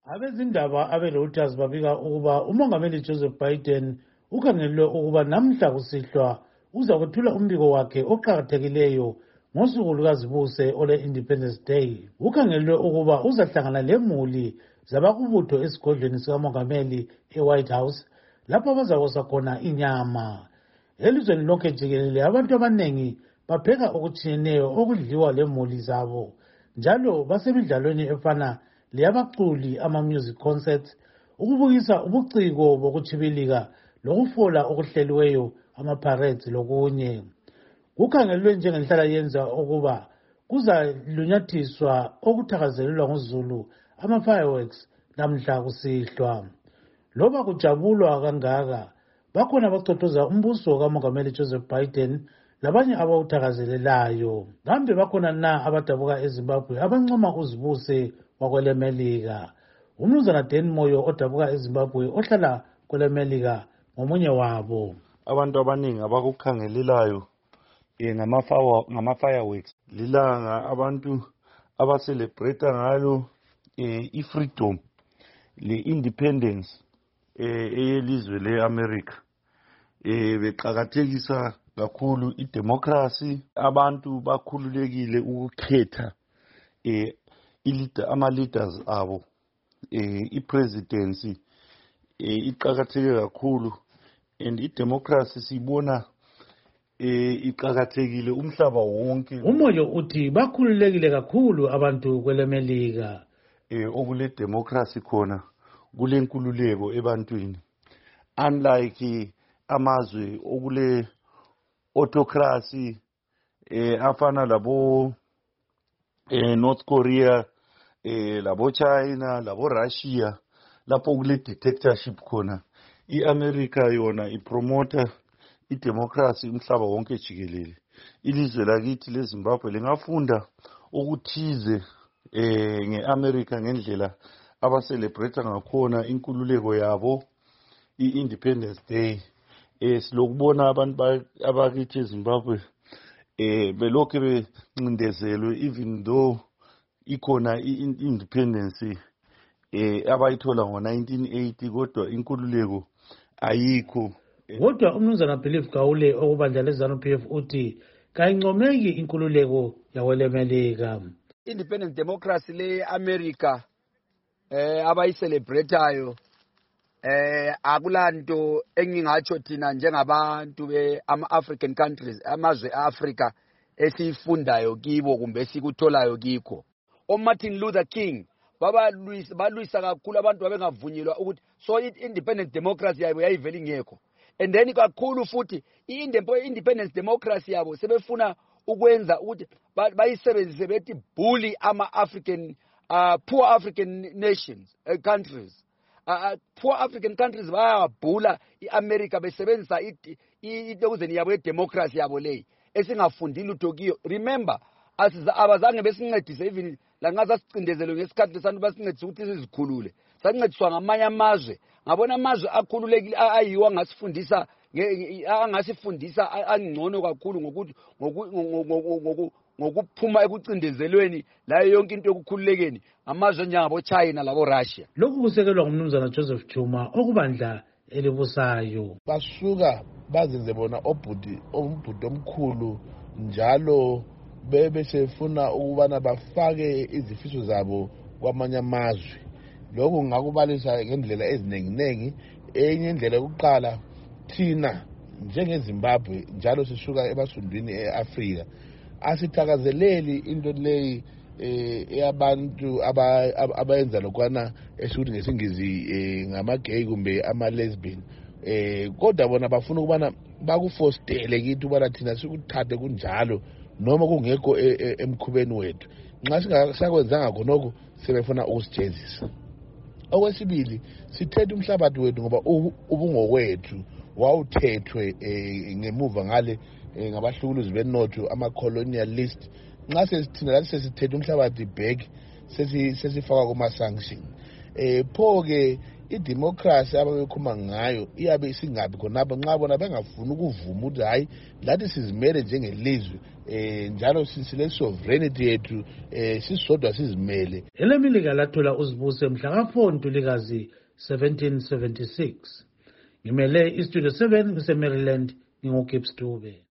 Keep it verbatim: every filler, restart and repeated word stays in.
Abezindaba abe-Reuters babika ukuba umongameli Joseph Biden ukhangelwe ukuba namhla kusihlwa uza kwethula umbiko wakhe oqhakathekileyo ngosuku lukazibuse ole-Independence Day. Ukhangelwe ukuba uzahlangana lemuli zabakubutho esigodlweni sikamongameli e-White House lapho bazakosa khona inyama. Elizweni lonke jikelele abantu abanengi bapheka okutshiyeneyo okudliwa lemuli zabo, njalo basemidlalweni efana leyabaculi ama-music concerts, ukubukisa ubuciko bokutshibilika lokufola okuhleliweyo ama-parades lokunye. Kukhangelwe njengenhlala yenza ukuba kuzalunyathiswa okuthakazelelwa nguZulu ama-fireworks namhla kusihlwa. Loba kujabulwa kangaka, bakhona abacothoza umbuso kamongameli Joseph Biden labanye abawuthakazelelayo. Kambe bakhona na abadabuka eZimbabwe abancoma uzibuse wakwelemelika? Umnumzana Dan Moyo odabuka eZimbabwe ohlala kwelemelika ngomunye wabo. Abantu abaningi abakukhangelelayo eh ngama fireworks lilanga abantu abacelebrate ngalo eh i-freedom le-independence eh eyelizwe le-America. Eh beqhakathekisa kakhulu idemocracy, abantu bakhululekile ukukhetha eh ama leaders abo, eh i-presidency eh iqhakatheke kakhulu, and idemocracy sibona eh iqhakathekile umhlaba wonke. Umoyo uthi bakhululekile kakhulu abantu kwelemelika. Eh okule democracy khona kulenkululeko ebantwini, unlike amazwe okule autocracy eh afana labo eh North Korea, eh labo China, labo Russia, lapho kule dictatorship khona. I-America yona ipromota idemocracy umhlaba wonke jikelele. Ilizwe lakithi leZimbabwe lingafunda ukuthize eh ngeAmerica ngendlela abacelebrate ngakhona inkululeko yabo, i-Independence Day. Eh silokubona abantu abakithi eZimbabwe eh belokhe bencindezelwe even though ikhona i-independence eh abayithola ngo nineteen eighty, kodwa inkululeko ayikho. Kodwa umnumzana Philip Gaule okubandla leZANU P F uthi kayincomeki inkululeko yakwelemelika. Independent democracy le America eh abayicelebratayo eh akulanto engingatsho thina njengabantu be ama African countries, amazwe eAfrica esifundayo kibo kumbe sikutholayo kikho. O Martin Luther King baba Luis balwisa kakhulu abantu abengavunyelwa ukuthi so independent democracy yabo yayivela ingekho. And then kakhulu futhi i-independence democracy yabo sebefuna ukwenza ukuthi bayisebenzise bethi bully ama African uh, poor African nations uh, countries. Uh, poor African countries bayabhula iAmerica besebenzisa idokuzeni yabo yedemocracy yabo leyi esingafundile lutho kiyo. Remember asiza abazange besincedise even la ngaza sicindezelwe ngesikhathi lesantu basincedise ukuthi sizikhulule. Sancediswa ngamanye amazwe, ngabona amazwe akhululekile ayiwa ngasifundisa angasifundisa angcono kakhulu ngokuthi ngokuphuma ekucindezelweni la yonke into yokukhululekeni amazwe njengabo China labo Russia. Lokhu kusekelwa ngumnumzana Joseph Chuma okubandla elibusayo. Basuka bazenze bona obhudi ombhudi omkhulu njalo bebe sefuna ukubana bafake izifiso zabo kwamanye amazwe. Lokho ngakubalisa ngendlela ezinenginengi. Enye indlela yokuqala, thina njengeZimbabwe njalo sisuka ebasundwini eAfrika asithakazeleli into leyi eyabantu abayenza lokwana esikuthi ngesingisi ngama-gay kumbe ama-lesbian. Eh kodwa bona bafuna ukubana bakufostele kithi ubana thina sikuthathe kunjalo noma kungekho emkhubeni wethu. Nxa singakwenzanga khonokho sebefuna ukusijezisa. Okwesibili, sithethe umhlabathi wethu ngoba ubungokwethu wawuthethwe ngemuva ngale ngabahlukuluzi benotho ama-colonialist. Nxa sesithina lathi sesithethe umhlabathi back sesifaka kuma-sanction. Eh pho-ke idemocracy ababekhuluma ngayo iyabe isingabi khonapho nxa bona bengafuni ukuvuma ukuthi hayi lathi sizimele njengelizwe eh njalo sisile sovereignty yethu eh sisodwa sizimele. Elemelika lathola uzibuse mhla ka four Ntulikazi seventeen seventy-six. Ngimele istudio seven kuse Maryland, ngingu Gibbs Dube.